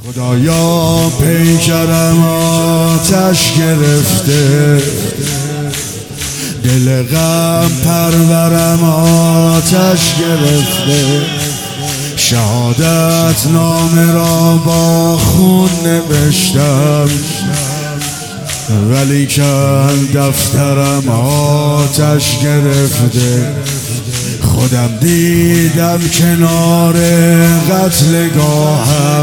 خدایا پیکرم آتش گرفته، دل غم پرورم آتش گرفته. شهادت نامه را با خون نوشتم، ولیکن دفترم آتش گرفته. خودم دیدم کنار قتلگاهم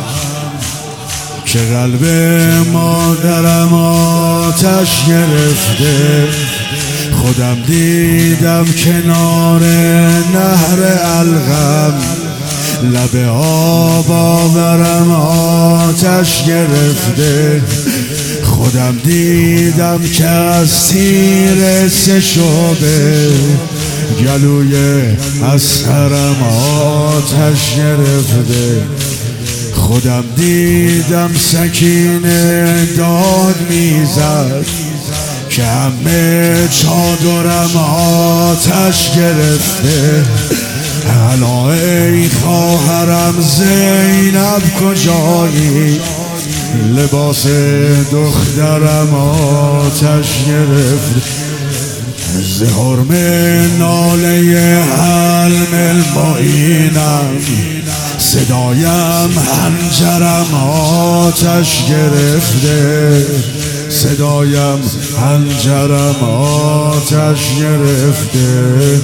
که قلب مادرم آتش گرفته. خودم دیدم کنار نهر الغم لب آب آورم آتش گرفته. خودم دیدم که از تیر سه شعبه گلوی اصغرم آتش گرفته. خودم دیدم سکینه داد میزد که همه چادرم آتش گرفته. الا ای خواهرم زینب کجایی، لباس دخترم آتش گرفته. ز حرم ناله حلم المعینم صدایم حنجرم آتش گرفته. صدایم حنجرم آتش گرفته.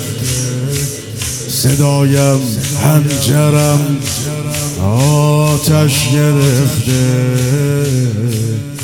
صدایم حنجرم آتش گرفته.